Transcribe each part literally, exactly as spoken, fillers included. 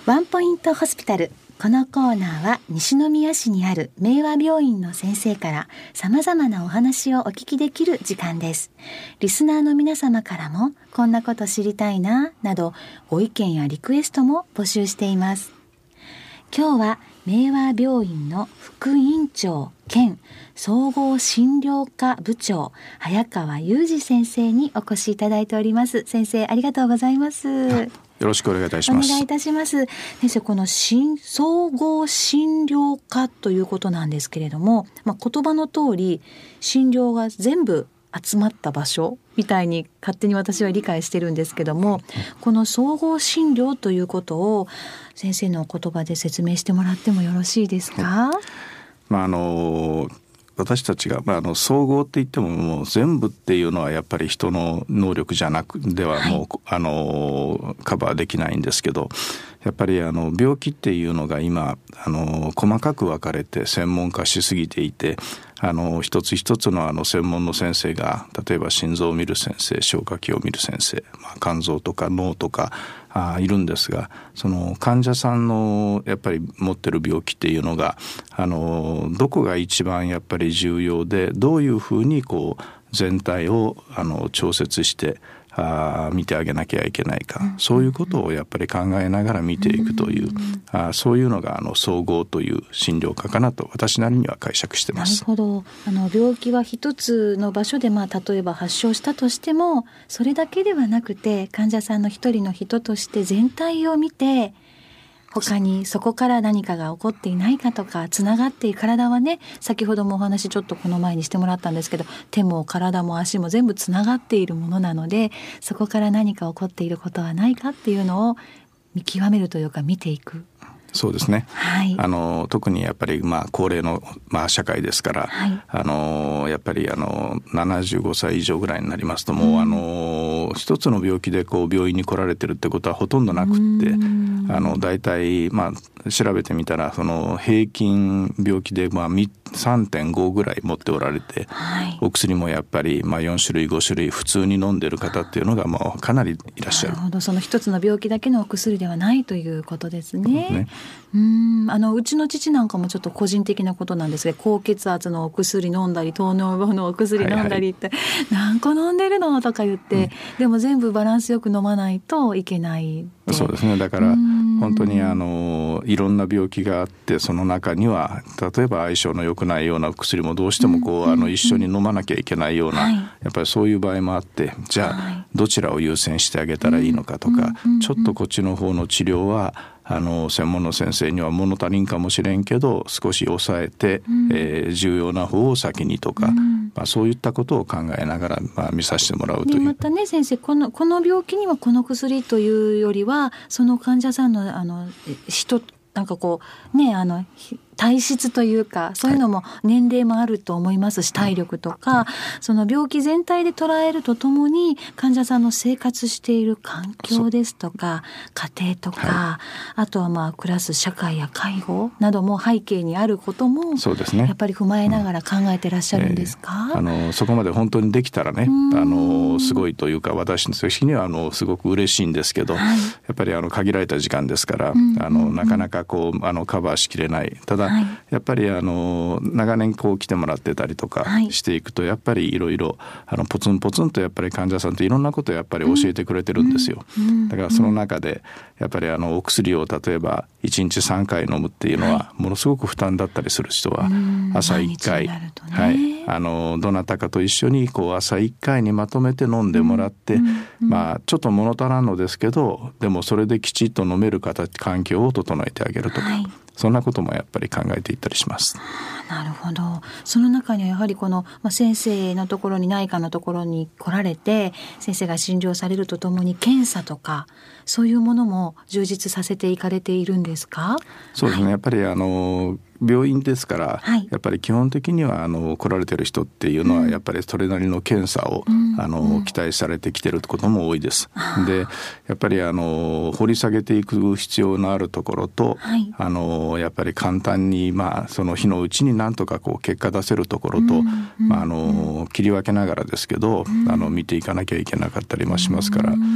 ワンポイントホスピタル。このコーナーは西宮市にある明和病院の先生から様々なお話をお聞きできる時間です。リスナーの皆様からもこんなこと知りたいななどご意見やリクエストも募集しています。今日は明和病院の副院長兼総合診療科部長早川裕二先生にお越しいただいております。先生、ありがとうございます。 よろしくお願いいたします。 お願いいたします。先生、この総合診療科ということなんですけれども、まあ、言葉の通り診療が全部集まった場所みたいに勝手に私は理解してるんですけども、この総合診療ということを先生のお言葉で説明してもらってもよろしいですか？ まああの私たちが、まあ、あの総合って言っても、もう全部っていうのはやっぱり人の能力じゃなくではもう、はい、あのカバーできないんですけど、やっぱりあの病気っていうのが今あの細かく分かれて専門化しすぎていて、あの一つ一つのあの専門の先生が、例えば心臓を見る先生、消化器を見る先生、まあ、肝臓とか脳とかあいるんですが、その患者さんのやっぱり持ってる病気っていうのがあのどこが一番やっぱり重要で、どういうふうにこう全体をあの調節してあ見てあげなきゃいけないか、うん、そういうことをやっぱり考えながら見ていくという、うん、あそういうのがあの総合という診療科かなと私なりには解釈してます。 なるほど。あの病気は一つの場所で、まあ、例えば発症したとしてもそれだけではなくて、患者さんの一人の人として全体を見て、他にそこから何かが起こっていないかとか、つながっている体はね、先ほどもお話ちょっとこの前にしてもらったんですけど、手も体も足も全部つながっているものなので、そこから何か起こっていることはないかっていうのを見極めるというか見ていく。 そうですね、 はい、 あの特にやっぱりまあ高齢のまあ社会ですから、はい、あのやっぱりあのななじゅうごさい以上ぐらいになりますと、もう、うん、あの一つの病気でこう病院に来られてるってことはほとんどなくって、あのだいたいまあ調べてみたらその平均病気でまあ さんてんご ぐらい持っておられて、はい、お薬もやっぱりまあよんしゅるいごしゅるい普通に飲んでる方っていうのがもうかなりいらっしゃる。 なるほど。その一つの病気だけのお薬ではないということですね。ね、うーんあのうちの父なんかもちょっと個人的なことなんですけど、高血圧のお薬飲んだり糖尿病のお薬飲んだりって、はいはい、何個飲んでるのとか言って、うん、でも全部バランスよく飲まないといけないって。 そうですね。だから本当にあのいろんな病気があって、その中には例えば相性の良くないような薬もどうしてもこう、うん、あの一緒に飲まなきゃいけないような、はい、やっぱりそういう場合もあって、じゃあ、はい、どちらを優先してあげたらいいのかとか、うん、ちょっとこっちの方の治療はあの専門の先生には物足りんかもしれんけど少し抑えて、うんえー、重要な方を先にとか、うんまあ、そういったことを考えながら、まあ、見させてもらうという。 でまたね先生、この、この病気にはこの薬というよりは、その患者さんの、あの人なんかこうね、あの体質というかそういうのも年齢もあると思いますし、体力とかその病気全体で捉えるとともに患者さんの生活している環境ですとか家庭とか、はい、あとはまあ暮らす社会や介護なども背景にあることもそうですね、やっぱり踏まえながら考えてらっしゃるんですか？ うんえー、あのそこまで本当にできたらね、あのすごいというか私の時にはあのすごく嬉しいんですけど、はい、やっぱりあの限られた時間ですから、うんうんうん、あのなかなかこうあのカバーしきれない。ただはい、やっぱりあの長年こう来てもらってたりとかしていくと、やっぱりいろいろあのポツンポツンとやっぱり患者さんっていろんなことをやっぱり教えてくれてるんですよ。だからその中でやっぱりあのお薬を例えばいちにちさんかい飲むっていうのはものすごく負担だったりする人は朝いっかい、はい、あのどなたかと一緒にこう朝いっかいにまとめて飲んでもらって、まあちょっと物足らんのですけど、でもそれできちっと飲める形環境を整えてあげるとか、はい、そんなこともやっぱり考えていったりします。 なるほど。その中にはやはりこの、まあ、先生のところに内科のところに来られて先生が診療されるとともに検査とかそういうものも充実させていかれているんですか？ そうですね、はい、やっぱりあの病院ですから、はい、やっぱり基本的にはあの来られてる人っていうのは、うん、やっぱりそれなりの検査を、うん、あの、うん、期待されてきてることも多いです。でやっぱりあの掘り下げていく必要のあるところと、はい、あのやっぱり簡単に、まあ、その日のうちになんとかこう結果出せるところと、うんまあ、あの切り分けながらですけど、うん、あの見ていかなきゃいけなかったりもしますから、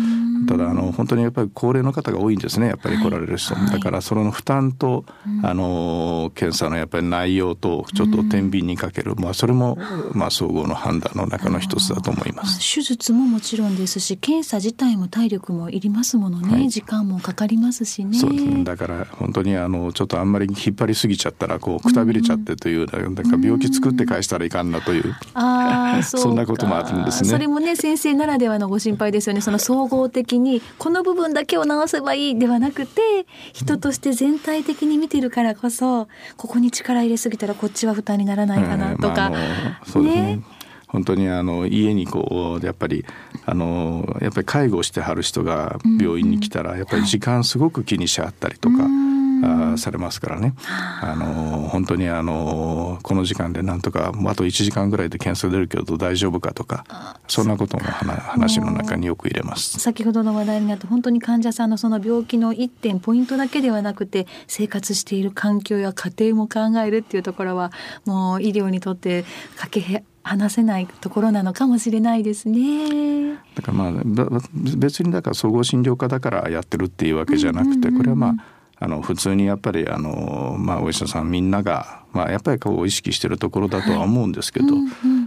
ただあの本当にやっぱり高齢の方が多いんですね、やっぱり来られる人、はい、だからその負担と、うん、あの検査のやっぱり内容とちょっと天秤にかける、うん、まあ、それも、まあ、総合の判断の中の一つだと思います。 手術ももちろんですし、検査自体も体力もいりますものね、はい、時間もかかりますしね。 そうですね、だから本当にあのちょっとあんまり引っ張りすぎちゃったらこうくたびれちゃってという、うん、なんか病気作って返したらいかんなという、うん、あそうかそんなこともあるんですね。 それもね、先生ならではのご心配ですよね。その総合的にこの部分だけを直せばいいではなくて、人として全体的に見てるからこそ、ここに力入れすぎたらこっちは負担にならないかなとか、 えーまあ、そうですね、ね、本当にあの家にこうやっぱりあのやっぱり介護してはる人が病院に来たら、やっぱり時間すごく気にしはったりとか、あされますからね、あの本当にあのこの時間でなんとかあといちじかんぐらいで検査出るけど大丈夫かとか、そんなことも話の中によく入れます。 先ほどの話題になって、本当に患者さんのその病気の一点ポイントだけではなくて、生活している環境や家庭も考えるっていうところは、もう医療にとってかけ離せないところなのかもしれないですね。 だからまあ別にだから総合診療科だからやってるっていうわけじゃなくて、これはまああの普通にやっぱりあの、まあ、お医者さんみんなが、まあ、やっぱりこう意識してるところだとは思うんですけど、はい、うんうん、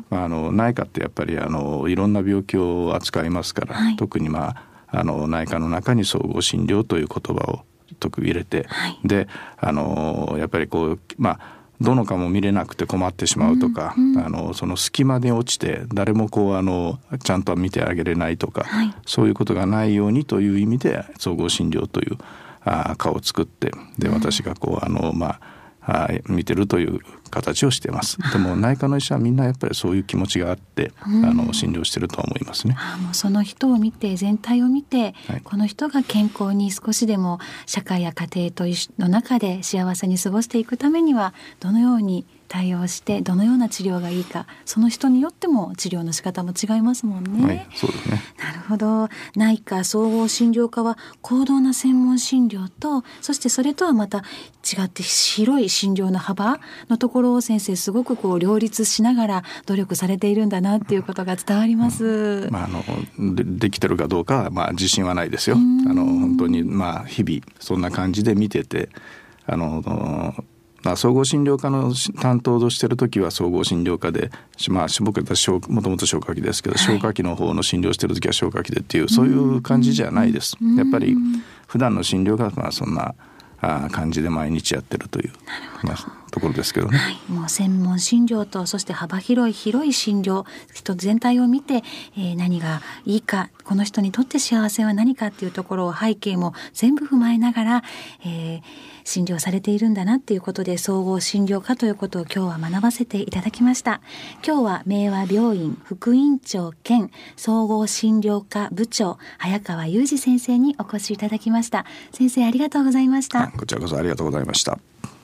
まあ、あの内科ってやっぱりあのいろんな病気を扱いますから、はい、特に、まあ、あの内科の中に総合診療という言葉を特に入れて、はい、であのやっぱりこう、まあ、どの科も見れなくて困ってしまうとか、うんうん、あのその隙間に落ちて誰もこうあのちゃんと見てあげれないとか、はい、そういうことがないようにという意味で総合診療という科を作って、で私がこうあのまあ見てるという形をしています。でも内科の医者はみんなやっぱりそういう気持ちがあって、うん、あの診療してるとは思いますね。 あもうその人を見て、全体を見て、はい、この人が健康に少しでも社会や家庭との中で幸せに過ごしていくためには、どのように対応してどのような治療がいいか、その人によっても治療の仕方も違いますもんね。 はい、そうですね。 なるほど。内科総合診療科は高度な専門診療と、そしてそれとはまた違って広い診療の幅のところを先生すごくこう両立しながら努力されているんだなっていうことが伝わります。うん、 まあ、あの で, できてるかどうかはまあ自信はないですよ。あの本当にまあ日々そんな感じで見てて、あのまあ、総合診療科の担当をしている時は総合診療科で、まあ、僕はもともと消化器ですけど、はい、消化器の方の診療している時は消化器でっていう、そういう感じじゃないです。やっぱり普段の診療がまあそんな感じで毎日やってるという、まあ、ところですけどね。 はい、もう専門診療と、そして幅広い広い診療、人全体を見て、えー、何がいいか、この人にとって幸せは何かっていうところを背景も全部踏まえながら、えー、診療されているんだなっていうことで、総合診療科ということを今日は学ばせていただきました。今日は明和病院副院長兼総合診療科部長早川裕二先生にお越しいただきました。先生ありがとうございました。 こちらこそありがとうございました。